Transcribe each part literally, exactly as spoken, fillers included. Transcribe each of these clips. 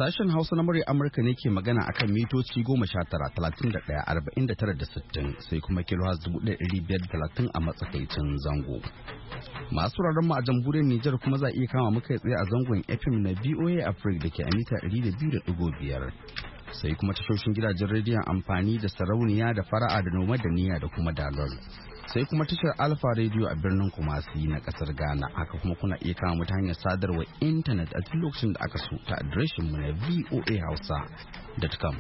Sashen Hausa na murya Amurka ne ke magana akan mitoci goma sha tara, talatin da ɗaya, arba'in da tara da sittin sai kuma kilohaz dubu ɗaya ɗari biyar da talatin a matsakaicin zango. Masu wuraren mu a jamhuriyar Nijar kuma za a iya kama muka tsaye a zangon F M na B O A Africa da ke a mita ɗari da biyu da ɗigo biyar. Sai kuma tashoshin gidajen rediyon amfani da sarauniya da fara'a da noma da niyya da kuma dalol. Sai kuma tashar Alfa Radio a birnin Kumasi na kasar Ghana. Haka kuma kuna iya kama mu ta hanyar sadarwar intanet a duk lokacin da aka so ta adireshin mu na voa hausa dot com.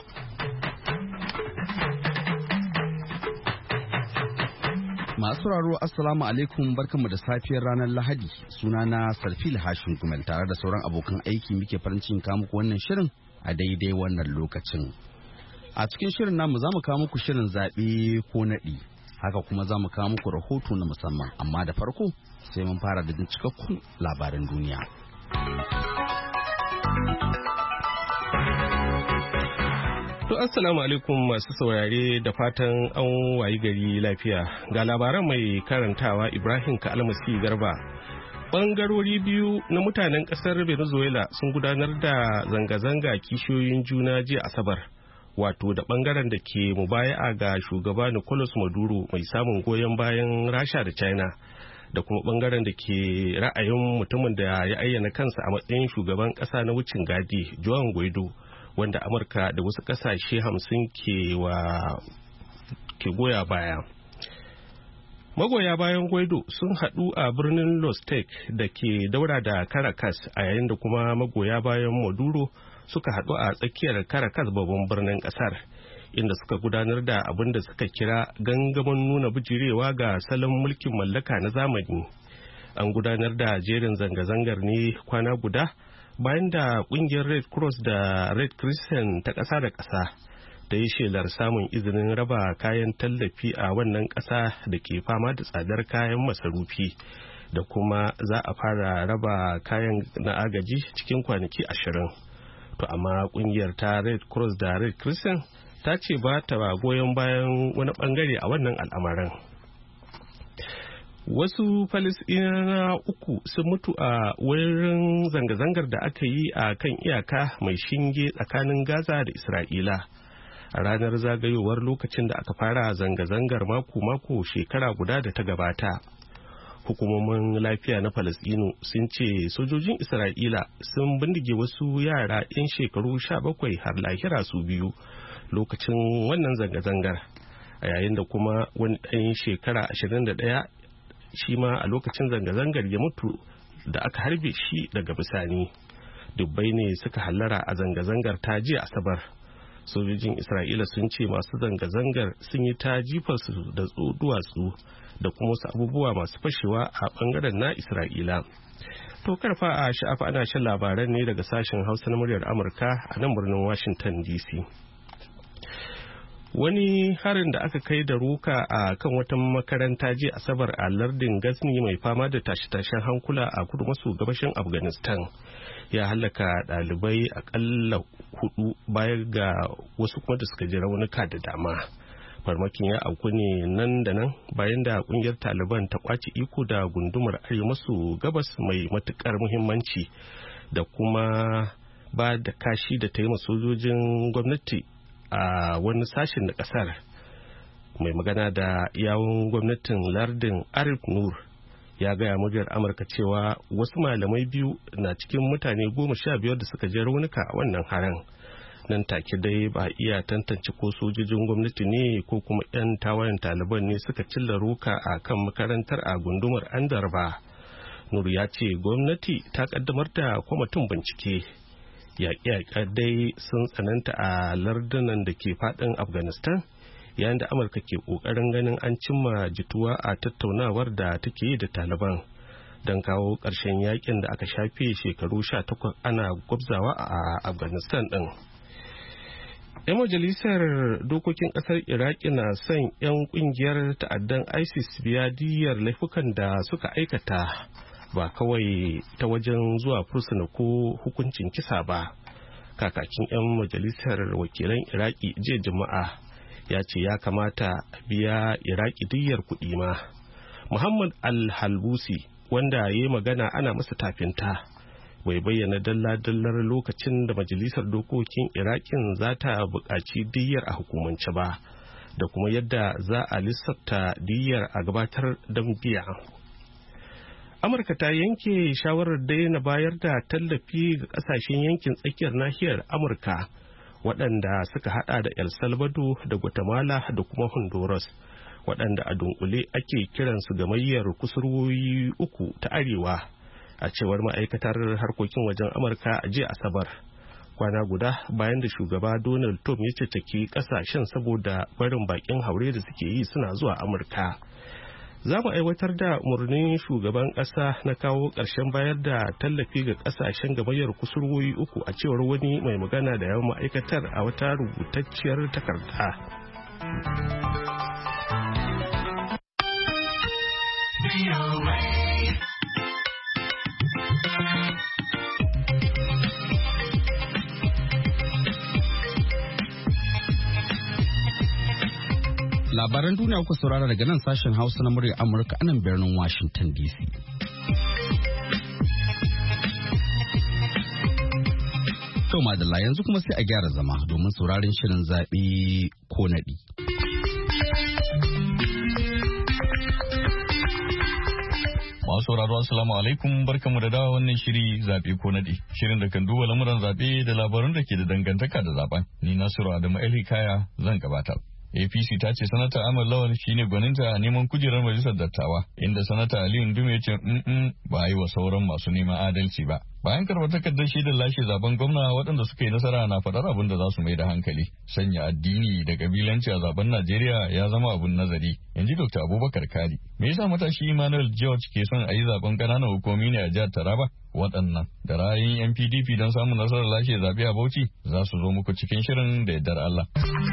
Masu raro assalamu alaikum, barkanmu da safiyar ranar Lahadi. Sunana Sarfil Hashin Gumel tare da sauran abokan aiki muke farin cikin kawo muku wannan shirin a daidai wannan lokacin. A cikin shirin namu za mu kawo muku shirin zaɓe ko naɗi. Haka kuma za mu kawo muku rahoto na musamman, amma da farko sai mun fara da cikakkun labaran duniya. To assalamu alaikum masu saurare da fatan an wayi gari lafiya. Ga labaran mai karantawa Ibrahim Kalmasi Garba. Bangarori biyu na mutanen kasar Venezuela sun gudanar da zanga-zanga kishiyoyin juna jiya Asabar. Wato da bangaren da ke mubaya'a ga shugaba Nicolas Maduro mai samun goyon bayan Rasha da China, da kuma bangaren da ke ra'ayin mutumin da ya ayyana kansa a matsayin shugaban kasa na wucin gadi Juan Guaido, wanda Amurka da wasu kasashe hamsin ke wa ke goya baya. Magoya bayan Guaido sun haɗu a birnin Los Teques da ke daura da Caracas, a yayin da kuma magoya bayan Maduro suka haɗu a tsakiyar Caracas babban birnin ƙasar, inda suka gudanar da abin da suka kira gangamin nuna bijirewa ga salon mulkin mallaka na zamani. An gudanar da jerin zanga-zangar ne kwana guda bayan da ƙungiyar Red Cross da Red Crescent ta ƙasa da ƙasa ta yi shelar samun izinin raba kayan tallafi a wannan ƙasa da ke fama da tsadar kayan masarufi, da kuma za a fara raba kayan na agaji cikin kwanaki ashirin. To amma kungiyar ta Red Cross da Red Crescent ta ce ba ta goyon bayan wani bangare a wannan al'amarin. Wasu Falasɗinawa uku sun mutu a wurin zanga-zangar da aka yi a kan iyaka mai shinge tsakanin Gaza da Isra'ila a ranar zagayowar lokacin da aka fara zanga-zangar mako-mako shekara guda da ta gabata. Hukumomin lafiya na Falasɗinu sun ce sojojin Isra'ila sun bindige wasu yara 'yan shekaru sha bakwai har lahira su biyu lokacin wannan zanga-zangar, a yayin da kuma wani ɗan shekara ashirin da ɗaya shi ma a lokacin zanga-zangar ya mutu da aka harbe shi daga bisani. Dubbai ne suka hallara a zanga-zangar ta jiya Asabar. Sojojin Isra'ila sun ce masu zanga-zangar sun yi ta jifarsu da duwatsu da kuma wasu abubuwa masu fashewa a bangaren na Isra'ila. To karfa a sha'afa ana shan labaran ne daga sashen Hausa na muryar Amurka a nan birnin Washington D C. Wani harin da aka kai da roka a kan wata makaranta jiya Asabar a lardin Ghazni mai fama da tashe-tashen hankula a kudu maso gabashin Afghanistan ya halaka ɗalibai akalla hudu baya ga wasu kuma da suka ji raunuka da dama. Farmakin ya auku ne nan da nan bayan da kungiyar Taliban ta kwaci iko da gundumar arewa maso gabas mai matukar muhimmanci, da kuma ba da kashi da ta yi sojojin gwamnati a wani sashen da kasar. Mai magana da yawun gwamnatin lardin Arif Nur ya gaya muryar Amurka cewa wasu malamai biyu na cikin mutane goma sha biyar da suka ji raunuka a wannan haran. Nan take dai ba iya tantance ko sojojin gwamnati ne ko kuma 'yan tawayen Taliban ne suka cilla roka a kan makarantar a gundumar Andar ba. Nur ya ce gwamnati ta kaddamar da kwamitin bincike. Yaƙe-yaƙe dai sun tsananta a lardunan da ke faɗin Afghanistan, yayin da Amurka ke ƙoƙarin ganin an cimma jituwa a tattaunawar da take yi da Taliban don kawo ƙarshen yaƙin da aka shafe shekaru sha takwas ana gwabzawa a Afghanistan ɗin. 'Yan majalisar dokokin ƙasar Iraki na son 'yan ƙungiyar ta'addan ISIS biya diyyar laifukan da suka aikata, ba kawai ta wajen zuwa fursuna ko hukuncin kisa ba. Kakakin 'yan majalisar wakilan Iraki jiya Juma'a ya ce ya kamata a biya Iraki diyyar kuɗi ma. Muhammad Al-Halbusi, wanda ya yi magana ana masa tafinta, bai bayyana dalla-dallar lokacin da majalisar dokokin Iraƙin za ta buƙaci diyyar a hukumance ba da kuma yadda za a lissafta diyyar a gabatar don biya. Amurka ta yanke shawarar daina bayar da tallafi ga ƙasashen yankin tsakiyar nahiyar Amurka waɗanda suka hada da El Salvador da Guatemala da kuma Honduras, waɗanda a dunkule ake kiransu gamayyar kusurwoyi uku ta arewa, a cewar ma'aikatar harkokin wajen Amurka a jiya Asabar, kwana guda bayan da shugaba Donald Trump ya caccaki ƙasashen saboda barin bakin haure da suke yi suna zuwa Amurka. Za mu aiwatar da umarnin shugaban ƙasa na kawo ƙarshen bayar da tallafi ga ƙasashen gamayyar kusurwoyi uku, a cewar wani mai magana da yawan ma'aikatar a wata rubutacciyar takarda. Labaran duniya kuka saurara daga nan sashen Hausa na muryar Amurka a nan birnin Washington D C. To madalla, yanzu kuma sai a gyara zama domin sauraron shirin zaɓe ko naɗi. Masu sauraro assalamu alaikum, barkamu da dawa wannan shiri zaɓe ko naɗi. Shirin da kan duba lamuran zaɓe da labarun da ke da dangantaka da zaɓen. Ni Nasiru Adamu Ali Kaya zan gabatar. A P C ta ce sanata Ahmad Lawal shine gwaninta a neman kujerar majalisar dattawa, inda sanata Aliyu Ndume ce mm ba yi wa sauran masu neman adalci ba. Bayan karɓar takardar shaidar lashe zaben gwamna, waɗanda suka yi nasara na faɗar abin da za su mai da hankali. Sanya addini da kabilanci a zaben Najeriya ya zama abun nazari, in ji Dokta Abubakar Kari. Me yasa matashi Emmanuel George ke son a yi zaben ƙananan hukumomi ne a jihar Taraba? Waɗannan da ra'ayin N P D P don samun nasarar lashe zaɓe a Bauchi za su zo muku cikin shirin da yardar Allah.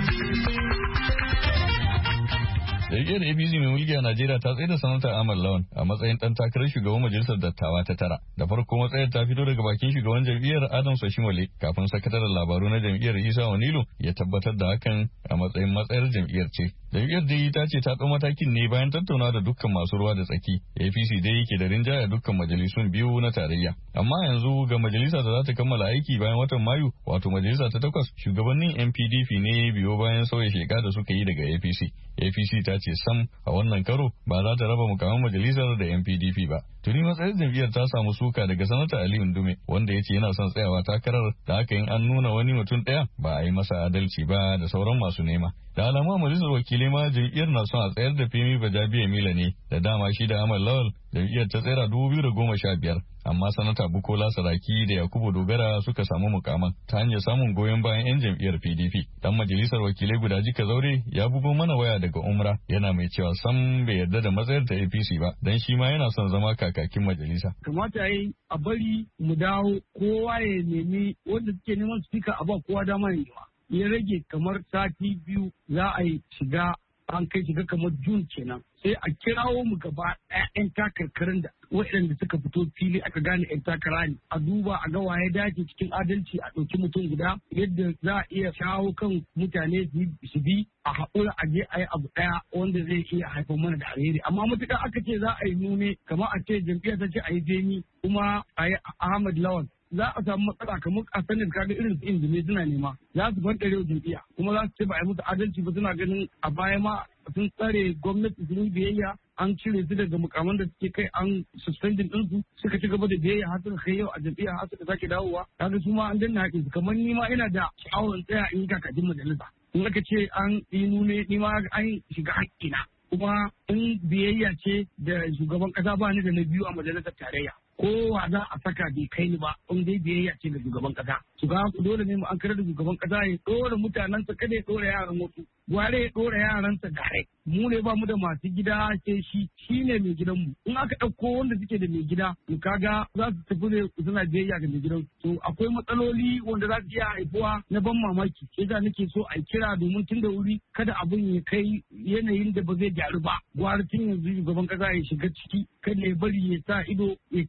Jam'iyyar A P C mai mulki a Najeriya ta tsaye da sanata Ahmad Lawan a matsayin ɗan takarar shugaban majalisar dattawa ta tara. Da farko matsayar ta fito daga bakin shugaban jam'iyyar Adam Soshimole kafin sakataren labaru na jam'iyyar Isa Wanilu ya tabbatar da hakan a matsayin matsayar jam'iyyar ce. Jam'iyyar dai ta ce ta ɗau matakin ne bayan tattauna da dukkan masu ruwa da tsaki. A P C dai ke da rinjaya dukkan majalisun biyu na tarayya. Amma yanzu ga majalisa da za ta kammala aiki bayan watan Mayu, wato majalisa ta takwas, shugabannin N P D P ne biyo bayan sauya sheka da suka yi daga A P C. A P C ta ce sam a wannan karo ba za ta raba mukamin majalisar da N P D P ba. Tuni matsayin jam'iyyar ta samu suka daga sanata Aliyu Ndume, wanda ya ce yana son tsayawa takarar da haka in an nuna wani mutum ɗaya ba a yi masa adalci ba da sauran masu nema. Da alama majalisar wakilai ma jam'iyyar na son a tsayar da Femi Bajabiya Mila ne, da dama shi da Ahmad Lawal jam'iyyar ta tsera dubu biyu da goma sha biyar. Amma sanata Bukola Saraki da Yakubu Dogara suka samu mukaman ta hanyar samun goyon bayan 'yan jam'iyyar P D P. Dan majalisar wakilai guda jika zaure ya bugo mana waya daga Umra, yana mai cewa sam bai yarda da matsayar ta A P C ba, dan shi ma yana son zama kakakin majalisa. Kamata yi a bari mu dawo, kowa ya nemi wanda suke neman speaker a ba kowa dama ya nema. Ya rage kamar sati biyu za a yi shiga, an kai shiga kamar Jun kenan. Sai a kirawo mu gaba ɗaya 'yan takarkarin da waɗanda suka fito fili aka gane 'yan takara ne, a duba a ga waye dace cikin adalci, a ɗauki mutum guda yadda za a iya shawo kan mutane su bi a haƙura a je a yi abu ɗaya wanda zai iya haifar mana da alheri. Amma matuƙar aka ce za a yi nune kamar a ce jam'iyyar ta ce a yi jeni kuma a yi Ahmad Lawan, za a samu matsala kamar a sanin kaga irin su injini suna nema za su fantare wa jam'iyya kuma za su ce ba a yi musu adalci ba, suna ganin a baya ma sun tsare gwamnati sun yi biyayya, an cire su daga mukaman da suke kai, an suspending ɗinsu suka ci gaba da biyayya har suka kai yau a jam'iyya har suka sake dawowa. Kaga su ma an danna haƙin su, kamar ni ma ina da sha'awar tsaya in yi kakakin majalisa. In aka ce an yi nune ni ma an shiga haƙƙina, kuma in biyayya ce da shugaban ƙasa ba ni da na biyu a majalisar tarayya. Kowa za a saka bai kai ni ba in dai biyayya ce ga shugaban kasa. Shugaban dole ne mu an kare da shugaban kasa ya dora mutanensa, kada ya dora yaran wasu, gware ya dora yaransa gare. Mu ne ba mu da masu gida sai shi shi ne mai gidanmu. In aka ɗauko wanda suke da mai gida to kaga za su tafi ne suna biyayya ga mai gidan. To akwai matsaloli wanda za su iya haifuwa na ban mamaki. Sai da nake so a kira domin tun da wuri kada abin ya kai yanayin da ba zai gyaru ba. Gwara tun yanzu shugaban kasa ya shiga ciki, kada ya bari ya sa ido ya kallo.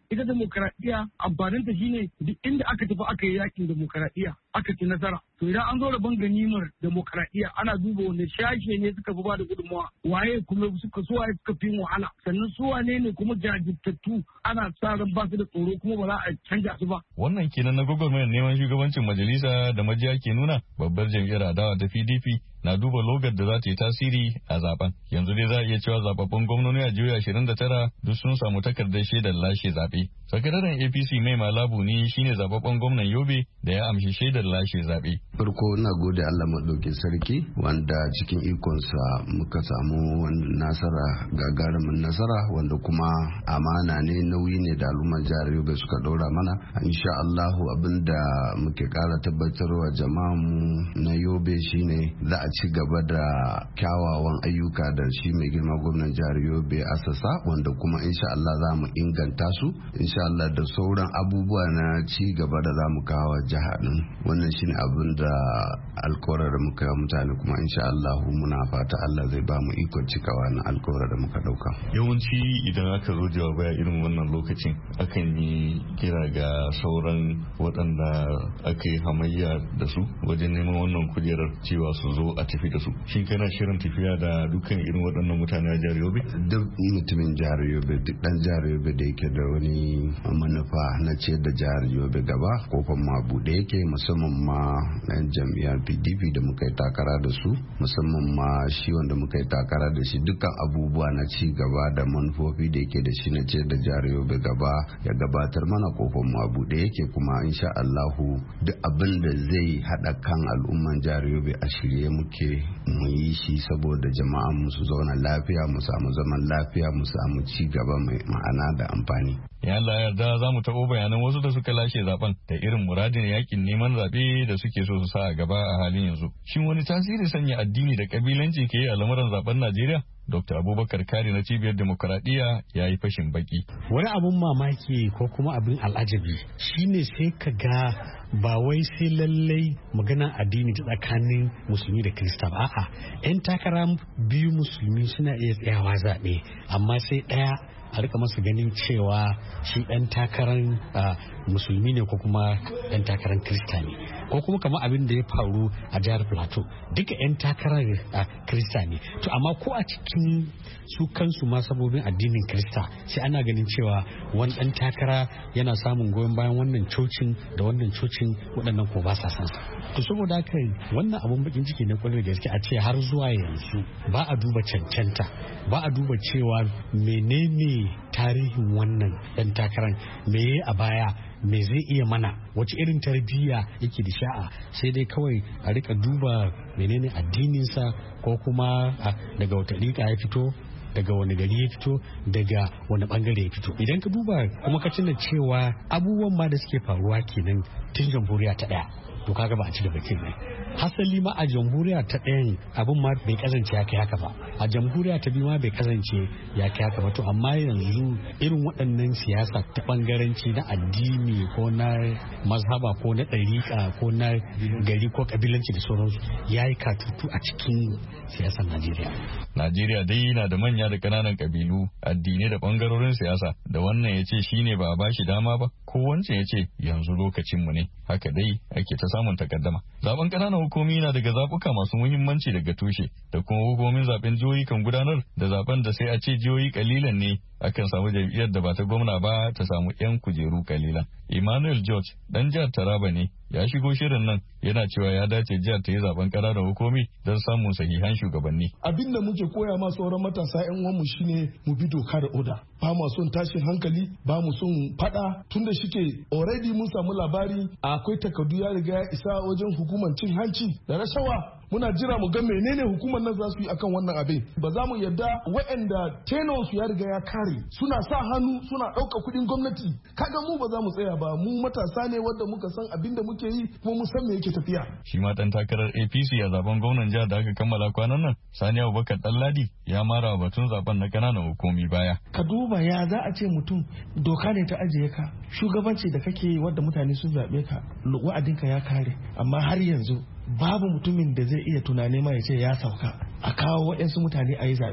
ita demokaradiyya amfaninta shine duk inda aka tafi aka yi yakin demokaradiyya aka ci nasara. To idan an zo da ban ganimar demokaradiyya ana duba wanda shashe ne suka fi ba da gudunmawa, waye kuma suka suwaye suka fi wahala, sannan suwane ne kuma jajirtattu ana sa ran ba su da tsoro kuma ba za a canja su ba. Wannan kenan na gwagwarmayar neman shugabancin majalisa da majiya ke nuna babbar jam'iyyar adawa ta P D P na duba logar da za ta yi tasiri a zaben. Yanzu dai za a iya cewa zababbun gwamnoni a jihohi ashirin da tara duk sun samu takardar shaidar lashe zaɓe. Sakataren A P C Mai Malabu ne shine zababben gwamnan Yobe da ya amshi shaidar lashe zaɓe. Farko ina gode Allah maɗaukin sarki wanda cikin ikonsa muka samu nasara, gagarumin nasara wanda kuma amana ne, nauyi ne da al'ummar jihar Yobe suka ɗora mana. Insha Allahu abinda muke ƙara tabbatarwa jama'a mu na Yobe shine za a ci gaba da kyawawan ayyuka da shi mai girma gwamnan jihar Yobe asasa, wanda kuma insha Allah za mu inganta su, insha Allah da sauran abubuwa na ci gaba da za mu kawo jihar din. Wannan shine abin da alkawarar da muka yi mutane, kuma insha Allah muna fata Allah zai ba mu ikon cikawa na alkawarar da muka dauka. Yawanci idan aka zo jawabaya irin wannan lokacin akan yi kira ga sauran waɗanda aka yi hamayya da su wajen neman wannan kujerar cewa su zo a tafi da su. Shin kana shirin tafiya da dukkan irin waɗannan mutane a jihar Yobe? Duk mutumin jihar Yobe, duk ɗan jihar Yobe da yake da wani manufa na ciyar da jihar Yobe gaba, kofar ma buɗe yake, musamman ma ɗan jam'iyyar P D P da muka yi takara da su, musamman ma shi wanda muka yi takara da shi, dukkan abubuwa na ci gaba da manufofi da yake da shi na ciyar da jihar Yobe gaba ya gabatar mana, kofar ma buɗe yake. Kuma insha Allahu duk abin da zai haɗa kan al'umman jihar Yobe a shirye muke mu yi shi, saboda jama'a mu su zauna lafiya, mu samu zaman lafiya, mu samu ci gaba mai ma'ana da amfani. Ya Allah yarda za mu taɓo bayanan wasu da suka lashe zaben da irin muradin yakin neman zaɓe da suke so su sa a gaba a halin yanzu. Shin wani tasiri sanya addini da kabilanci ke yi a lamuran zaben Najeriya? Dokta Abubakar Kari na Cibiyar Demokuraɗiyya ya yi fashin baki. Wani abun mamaki ko kuma abin al'ajabi shine sai ka ga ba wai sai lallai maganar addini ta tsakanin musulmi da kirista ba, a'a 'yan takara biyu musulmi suna iya tsayawa zaɓe, amma sai ɗaya a rika masa ganin cewa shi ɗan takarar musulmi ne ko kuma ɗan takarar kirista ne, ko kuma kamar abin da ya faru a jihar Plateau, duka 'yan takarar kirista ne. To amma ko a cikin su kansu ma sabobin addinin kirista sai ana ganin cewa wani ɗan takara yana samun goyon bayan wannan cocin da wannan cocin, waɗannan ko ba sa san sa. To saboda haka wannan abun bakin ciki ne kwarai da gaske a ce har zuwa yanzu ba a duba cancanta, ba a duba cewa menene tarihin wannan ɗan takarar, me a baya, me zai iya mana, wace irin tarbiyya yake da sha'a, sai dai kawai a rika duba menene addininsa ko kuma daga wata rika ya fito, daga wani gari ya fito, daga wani bangare ya fito. Idan ka duba kuma ka tuna cewa abubuwan ma da suke faruwa kenan tun jamhuriya ta ɗaya, to kaga ba a ci gaba kenan. Hasali ma a jamhuriya ta ɗayan abin ma bai kasance ya kai haka ba, a jamhuriya ta biyu ma bai kasance ya kai haka ba. To amma yanzu irin waɗannan siyasa ta bangaranci na addini ko na mazhaba ko na ɗariƙa ko na gari ko kabilanci da sauransu ya yi katutu a cikin siyasar Najeriya. Najeriya dai na da manya da ƙananan kabilu, addinai da bangarorin siyasa, da wannan ya ce shi ne ba a bashi dama ba, ko wancan ya ce yanzu lokacinmu ne. Haka dai ake ta samun takaddama. Zaben ƙananan hukumi na daga zabuka masu muhimmanci daga tushe, da kuma hukumomin zaben jihohi kan gudanar da zaben da sai a ce jihohi kalilan ne akan samu jam'iyyar da ba ta gwamna ba ta samu 'yan kujeru kalilan. Emmanuel George dan jihar Taraba ne, ya shigo shirin nan yana cewa ya dace jihar ta yi zaben ƙananan hukumi don samun sahihan shugabanni. Abin da muke koya ma sauran matasa 'yan uwanmu shine mu bi doka da oda. Ba mu son tashin hankali, ba mu son fada, tunda shike already mun samu labari akwai takardu ya riga ya isa wajen hukumar cin hanci da rashawa. Muna jira mu ga menene hukumar nan za su yi akan wannan abin. Ba za mu yarda waɗanda tenon su ya riga ya kare suna sa hannu suna ɗauka kuɗin gwamnati. Kaga mu ba za mu tsaya ba, mu matasa ne wanda muka san abin da muke yi kuma mu san me yake tafiya. Shi ma ɗan takarar A P C a zaben gwamnan jihar da aka kammala kwanan nan, Sani Abubakar Ɗanladi ya mara batun zaben na ƙananan hukumi baya. Ka duba ya za a ce mutum doka ne ta ajiye ka, shugabanci da kake yi wadda mutane sun zaɓe ka, wa'adinka ya kare, amma har yanzu babu mutumin da zai iya tunani ma ya ce ya sauka a kawo waɗansu mutane a yi zaɓe.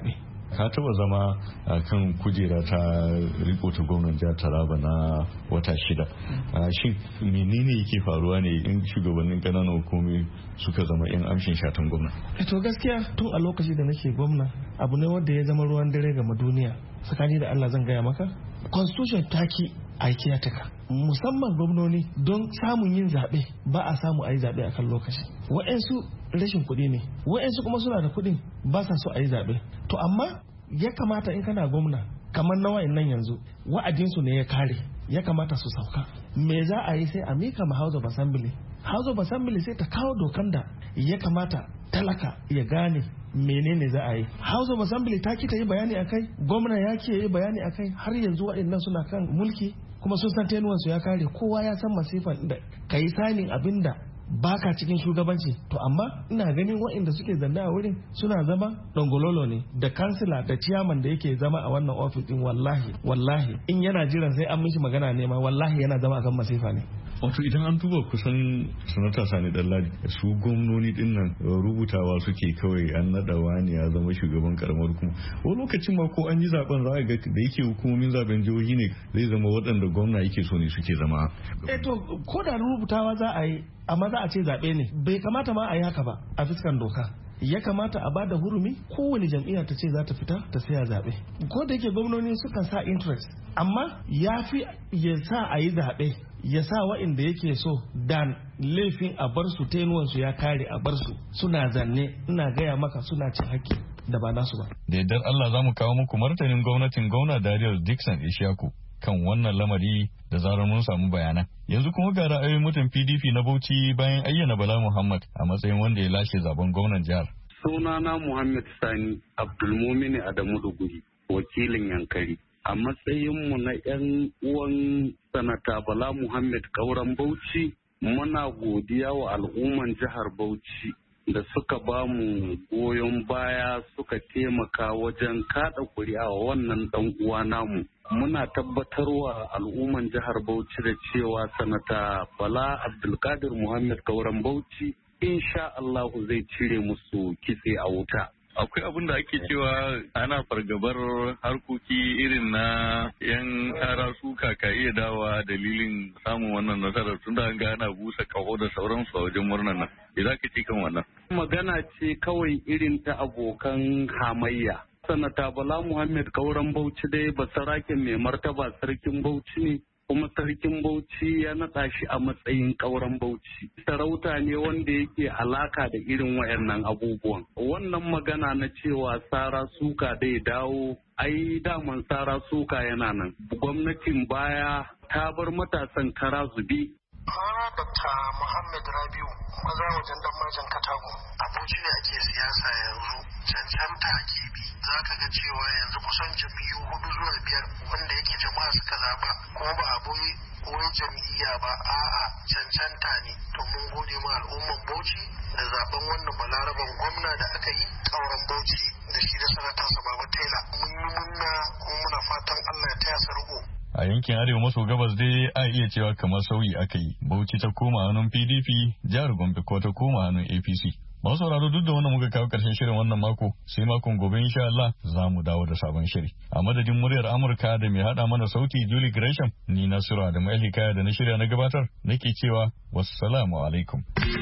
ka taba zama a kan kujera ta riko ta gwamnan jihar Taraba na wata shida. Shin menene yake faruwa ne in shugabannin ƙananan hukumomi suka zama yan amshin shatan gwamna? To gaskiya tun a lokaci da nake gwamna abu ne wanda ya zama ruwan dare ga duniya. Tsakani da Allah zan gaya maka, constitution ta ki aiki ya taka, musamman gwamnoni don samun yin zaɓe ba a samu a yi zaɓe a kan lokaci. Wa'yansu rashin kuɗi ne, wa'yansu kuma suna da kuɗin ba sa so a yi zaɓe. To amma ya kamata in kana gwamna kamar na wa'in nan yanzu wa'adinsu ne ya kare, ya kamata su sauka. Me za a yi sai a mika ma House of Assembly. House of Assembly sai ta kawo dokan da ya kamata talaka ya gane menene za a yi. House of Assembly ta ki ta yi bayani akai, gwamna ya ki yi bayani akai, har yanzu waɗannan suna kan mulki kuma sun san tenuwansu ya kare. Kowa ya san masifan da ka yi sanin abin da baka cikin shugabanci. To amma ina ganin waɗanda suke zanna a wurin suna zama dongololo ne, da kansila da ciyaman da yake zama a wannan ofis din, wallahi wallahi in yana jiran sai an mishi magana ne ma wallahi yana zama akan masifa ne. Wato idan an duba kusan sanata Sani Ɗanladi su gwamnoni din nan rubutawa suke kawai an naɗa wani ya zama shugaban karamar hukuma. Wani lokacin ma ko an yi zaben za a ga da yake hukumomin zaben jihohi ne zai zama waɗanda gwamna yake so ne suke zama. Eh to ko da rubutawa za a yi amma za a ce zaɓe ne, bai kamata ma a yi haka ba a fiskan doka. Ya kamata a bada hurumi kowane jam'iyya ta ce za ta fita ta saya zaɓe. Ko da yake gwamnoni sukan sa interest, amma ya fi ya sa a yi zaɓe, ya sa wa'inda yake so dan laifin a bar su tenuwansu ya kare a bar su suna zanne, ina gaya maka suna cin haƙƙi da ba nasu ba. Da yardar Allah za mu kawo muku martanin gwamnatin gwamna Darius Dixon Ishaku kan wannan lamari da zarar mun samu bayanan. Yanzu kuma ga ra'ayoyin mutum P D P na Bauchi bayan ayyana Bala Muhammad a matsayin wanda ya lashe zaben gwamnan jihar. Sunana Muhammad Sani Abdulmumini Adamu Duguri, wakilin Yankari. A matsayinmu na 'yan uwan sanata Bala Muhammad Kauran Bauchi, muna godiya wa al'umman jihar Bauchi da suka ba mu goyon baya suka taimaka wajen kada kuri'a wa wannan dan uwa namu. Muna tabbatarwa al'umman jihar Bauchi da cewa sanata Bala Abdulkadir Muhammad Kauran Bauchi insha Allahu zai cire musu kitse a wuta. Akwai abin da ake cewa ana fargabar harkoki irin na yan kara suka ka iya dawa dalilin samun wannan nasarar tun da an ga ana busa kaho da sauransu a wajen murnar nan. Me za ka ce kan wannan? Magana ce kawai irin ta abokan hamayya. Sanata Bala Muhammad Kauran Bauchi dai basaraken mai martaba sarkin Bauchi ne, kuma sarkin Bauchi ya naɗa shi a matsayin ƙauren Bauchi. Sarauta ne wanda yake alaka da irin wayannan abubuwan. Wannan magana na cewa sara suka dai dawo, ai daman sara suka yana nan. Gwamnatin baya ta bar matasan kara zubi. Mara Dokta Muhammad Rabiu, maza wajen dan majan Katago. A Bauchi ne ake siyasa yanzu, cancanta ake bi. Za ka ga cewa yanzu kusan jam'iyyu hudu zuwa biyar wanda yake jama'a suka zaba, kuma ba abu wai jam'iyya ba, a'a cancanta ne. To mun gode ma al'umman Bauchi da zaben wannan balaraban gwamna da aka yi ƙauren Bauchi da shi da sanata Sababa Taila. Mun yi munna kuma muna fatan Allah ya taya sa riko. A yankin arewa maso gabas dai a iya cewa kamar sauyi aka yi. Bauchi ta koma hannun P D P, jihar Gombe ko ta koma hannun A P C. Masu sauraro duk da wannan muka kawo karshen shirin wannan mako, sai makon gobe insha Allah za mu dawo da sabon shiri. A madadin muryar Amurka da mai hada mana sauti Julie Gresham, ni Nasiru Adamu Elikaya da na shirya na gabatar nake cewa wassalamu alaikum.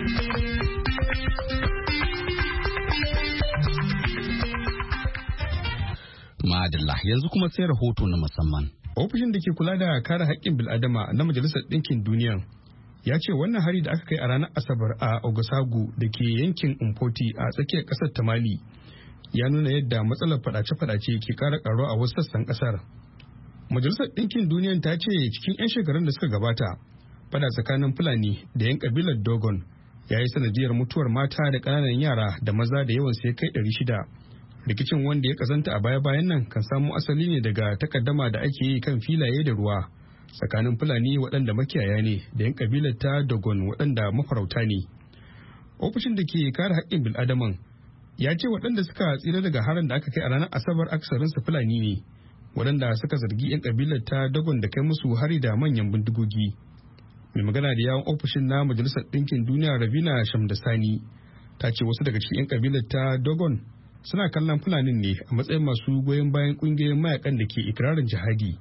Madalla yanzu kuma sai rahoto na musamman. Ofishin da ke kula da kare haƙƙin bil'adama na Majalisar Ɗinkin Duniya ya ce wannan hari da aka kai a ranar Asabar a Ogosagu da ke yankin Umfoti a tsakiyar ƙasar ta Mali ya nuna yadda matsalar faɗace-faɗace ke ƙara ƙaruwa a wasu sassan ƙasar. Majalisar Ɗinkin Duniya ta ce cikin 'yan shekarun da suka gabata faɗa tsakanin Fulani da 'yan ƙabilar Dogon ya yi sanadiyar mutuwar mata da ƙananan yara da maza da yawan sai kai ɗari shida. Rikicin wanda ya kazanta a baya-bayan nan kan samu asali ne daga takaddama da ake yi kan filaye da ruwa tsakanin Fulani waɗanda makiyaya ne da 'yan kabilar ta Dogon waɗanda mafarauta ne. Ofishin da ke kare haƙƙin bil'adaman ya ce waɗanda suka tsira daga harin da aka kai a ranar Asabar aksarinsu Fulani ne waɗanda suka zargi 'yan kabilar ta Dogon da kai musu hari da manyan bindigogi. Mai magana da yawon ofishin na Majalisar Ɗinkin Duniya Ravina Shamdasani ta ce wasu daga cikin 'yan kabilar ta Dogon suna kallon Fulanin ne a matsayin masu goyon bayan ƙungiyoyin mayakan da ke ikirarin jihadi.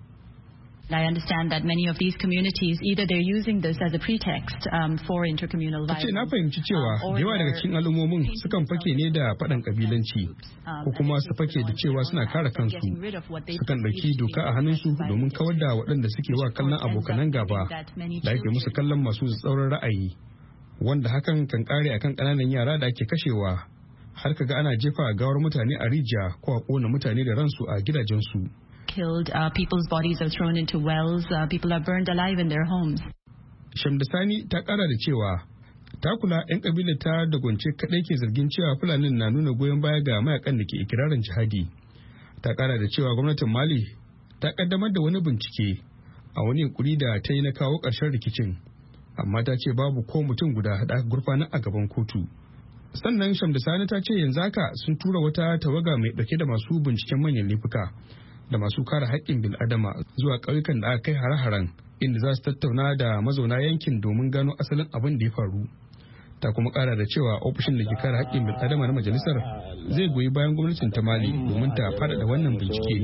I understand that many of these communities either they're using this as a pretext um, for intercommunal violence. Kace na fahimci cewa da yawa daga cikin al'ummomin sukan fake ne da faɗan kabilanci ko kuma su fake da cewa suna kare kansu. Sukan ɗauki doka a hannunsu domin kawar da waɗanda suke wa kallon abokanan gaba da ake musu kallon masu tsauran ra'ayi, wanda hakan kan kare akan ƙananan yara da ake kashewa har kaga ana jefa gawar mutane a rijiya ko a ƙona mutane da ransu a gidajensu. Killed, uh, people's bodies are thrown into wells, uh, people are burned alive in their homes. Shamdasani ta kara da cewa ta kula 'yan kabilar ta Dogonce kadai ke zargin cewa Fulanin na nuna goyon baya ga mayakan da ke ikirarin jihadi. Ta kara da cewa gwamnatin Mali ta kaddamar da wani bincike a wani yunkuri da ta yi na kawo ƙarshen rikicin, amma ta ce babu ko mutum guda da aka gurfana a gaban kotu. Sannan Shamdasani ta ce yanzu haka sun tura wata tawaga mai dauke da masu binciken manyan laifuka da masu kare haƙƙin bil'adama zuwa ƙauyukan da aka kai hare-haren inda za su tattauna da mazauna yankin domin gano asalin abin da ya faru. Ta kuma ƙara da cewa ofishin da ke kare haƙƙin bil'adama na majalisar zai goyi bayan gwamnatin ta Mali domin ta faɗaɗa wannan bincike.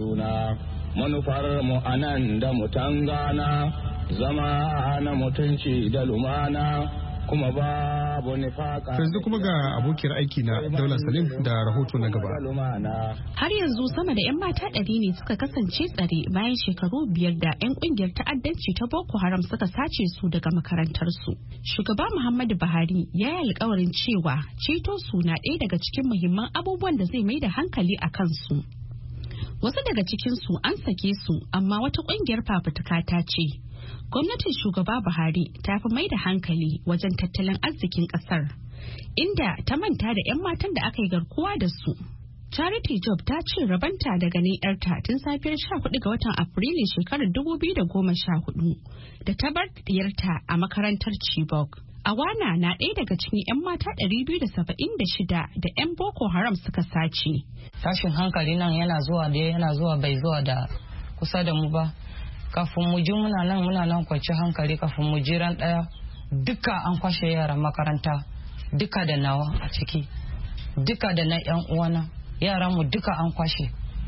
Manufar mu anan da mutangana zama na mutunci da lumana kuma babu nifaka. Yanzu kuma ga abokiyar aiki na Daula Salim da rahoto na gaba. Har yanzu sama da 'yan mata ɗari ne suka kasance tsare bayan shekaru biyar da 'yan ƙungiyar ta'addanci ta Boko Haram suka sace su daga makarantarsu. Shugaba Muhammadu Buhari ya yi alkawarin cewa ceto su na ɗaya daga cikin muhimman abubuwan da zai mai da hankali a kansu. Wasu daga cikinsu an sake su, amma wata ƙungiyar fafutuka ta ce gwamnatin shugaba Buhari ta fi mai da hankali wajen tattalin arzikin kasar, inda ta manta da 'yan matan da aka yi garkuwa da su. Charity Job ta ce rabanta da ganin 'yarta tun safiyar sha hudu ga watan Afrilun shekarar dubu biyu da goma sha hudu da ta bar diyarta a makarantar Chibok. Awana na ɗaya daga cikin 'yan mata ɗari biyu da saba'in da shida da 'yan Boko Haram suka sace. Tashin hankali nan yana zuwa da yana zuwa bai zuwa da kusa da mu ba. Kafin mu ji muna nan muna nan kwanci hankali kafin mu ji ran daya duka an kwashe yaran makaranta, duka da nawa a ciki, duka da na yan uwana, yaran mu duka an kwashe.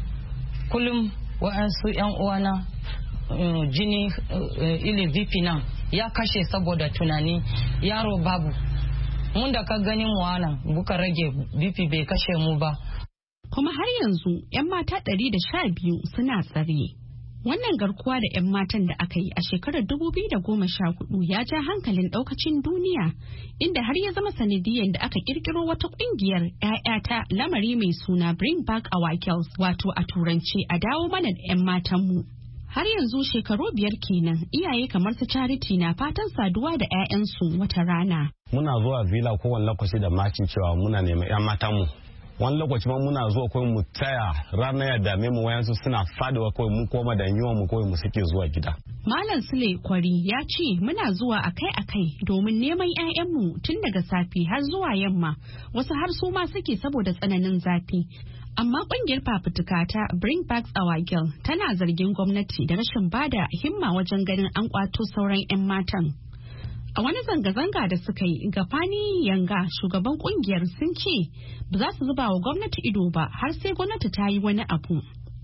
Kullum wa'ansu yan uwana jini ili V P nan ya kashe saboda tunani yaro babu. Mun da ka gani mu nan buka rage V P bai kashe mu ba. Kuma har yanzu 'yan mata ɗari da sha biyu suna tsare. Wannan garkuwa da 'yan matan da aka yi a shekarar dubu biyu da goma sha hudu ya ja hankalin daukacin duniya, inda har ya zama sanadiyyar da aka kirkiro wata kungiyar 'ya'ya ta lamari mai suna Bring Back Our Girls, wato a turance a dawo mana da 'yan matanmu. Har yanzu shekaru biyar kenan iyaye kamar su Charity na fatan saduwa da 'ya'yansu wata rana. Muna zuwa villa kowane lokaci da makin cewa muna neman 'yan matanmu. Wani lokaci ma muna zuwa kawai mu tsaya ranar ya dame mu wayansu suna faduwa kawai mu koma da yiwon mu kawai mu suke zuwa gida. Malam Sule Kwari ya ce muna zuwa akai-akai domin neman 'ya'yanmu tun daga safe har zuwa yamma, wasu har su ma suke saboda tsananin zafi. Amma kungiyar fafutuka ta Bring Back Our Girl tana zargin gwamnati da rashin bada himma wajen ganin an kwato sauran 'yan matan. A wani zanga-zanga da suka yi, Gafani Yanga, shugaban kungiyar, sun ce ba za su zuba wa gwamnati ido ba har sai gwamnati ta yi wani abu.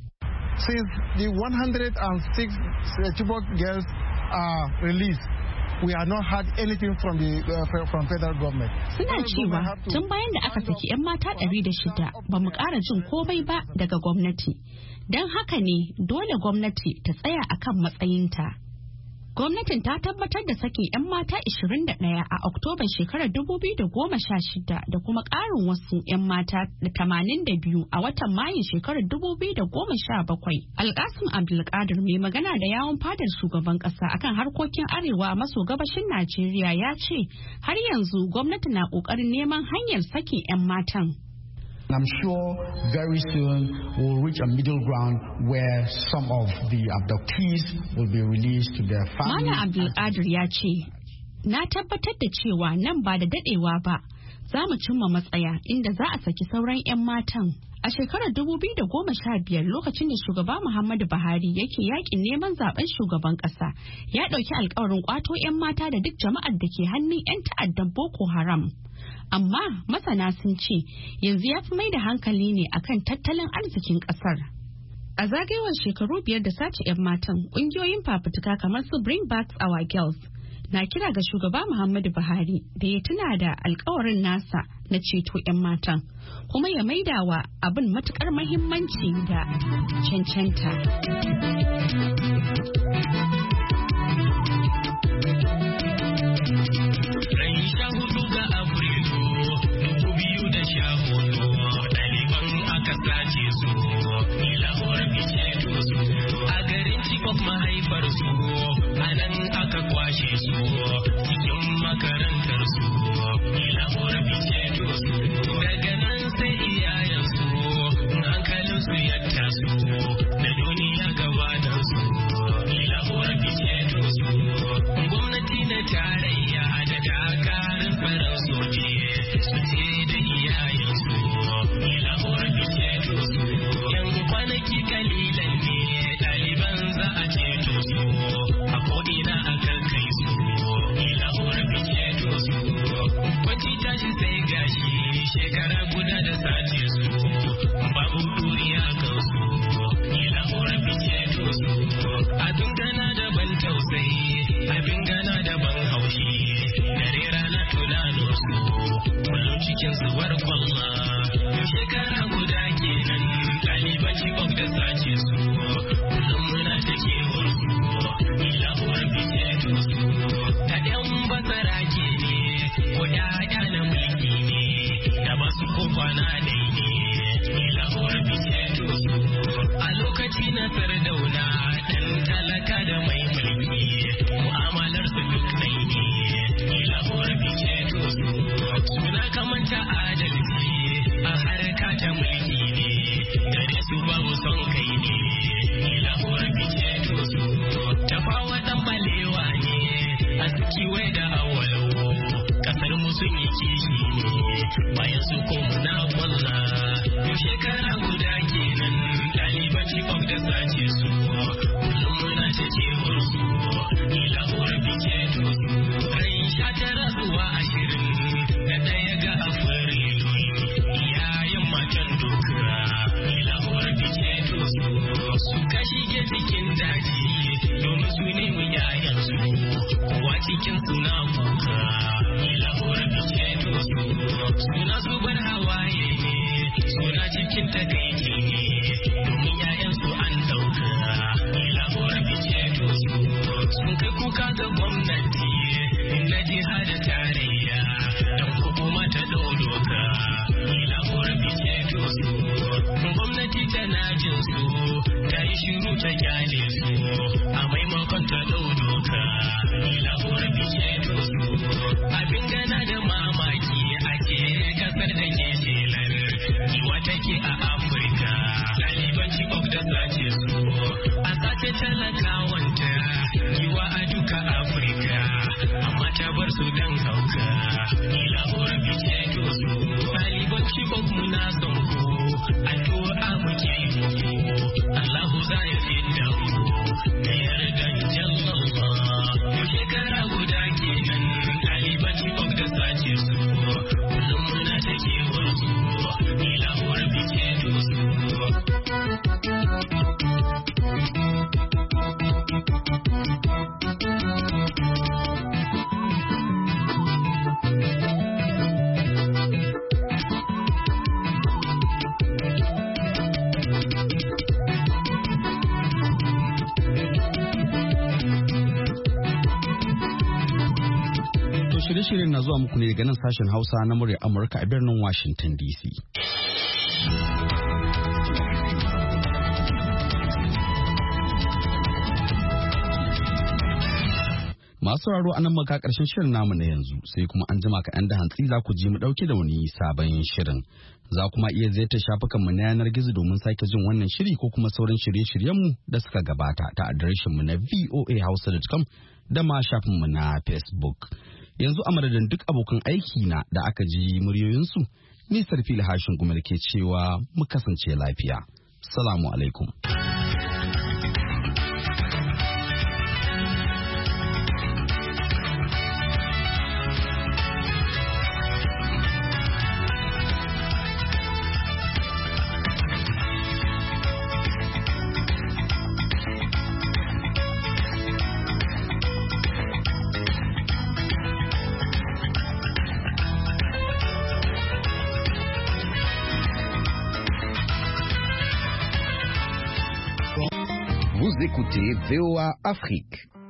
Since the one hundred six Chibok girls are released, we have not had anything from the uh, from federal government. Suna cewa tun bayan da aka saki 'yan mata ɗari da shida ba mu ƙara jin komai ba daga gwamnati. Don haka ne dole gwamnati ta tsaya akan matsayinta. Gwamnatin ta tabbatar da sakin 'yan mata ashirin da ɗaya a Oktoban shekarar dubu biyu da goma sha shida da kuma ƙarin wasu 'yan mata da tamanin da biyu a watan Mayun shekarar dubu biyu da goma sha bakwai. Alƙasim Abdulkadir mai magana da yawon fadar shugaban ƙasa akan harkokin arewa maso gabashin Najeriya ya ce har yanzu gwamnati na ƙoƙarin neman hanyar sakin 'yan matan. I'm sure very soon we'll reach a middle ground where some of the abductees will be released to their families. Malam Abdulkadir ya ce, na tabbatar da cewa nan ba da dadewa ba za mu cimma matsaya inda za a saki sauran 'yan matan. A shekarar dubu biyu da goma sha biyar lokacin da shugaba Muhammadu Buhari yake yakin neman zaben shugaban kasa, ya ɗauki alkawarin kwato 'yan mata da duk jama'ar da ke hannun 'yan ta'addan Boko Haram. Amma masana sun ce yanzu ya fi mai da hankali ne akan tattalin arzikin ƙasar. A zagayewar shekaru biyar da sace 'yan matan, ƙungiyoyin fafutuka kamar su Bring Back Our Girls na kira ga shugaba Muhammadu Buhari da ya tuna da alkawarin nasa na ceto 'yan matan, kuma ya maida wa abin matukar mahimmanci da cancanta. Shirye-shiryen na zuwa muku ne daga nan sashen Hausa na murya Amurka a birnin Washington D C. Masu sauraro a nan maka karshen shirin namu na yanzu, sai kuma an jima kaɗan da hantsi za ku ji mu ɗauke da wani sabon shirin. Za kuma iya ziyartar shafukanmu na yanar gizo domin sake jin wannan shiri ko kuma sauran shirye-shiryenmu da suka gabata ta adireshinmu na voa hausa dot com da ma shafinmu na Facebook. Yanzu a madadin duk abokan aiki na da aka ji muryoyinsu, ni Sarfili Hashin Gumel ke cewa mu kasance lafiya. Salamu alaikum. écoutez V O A Afrique.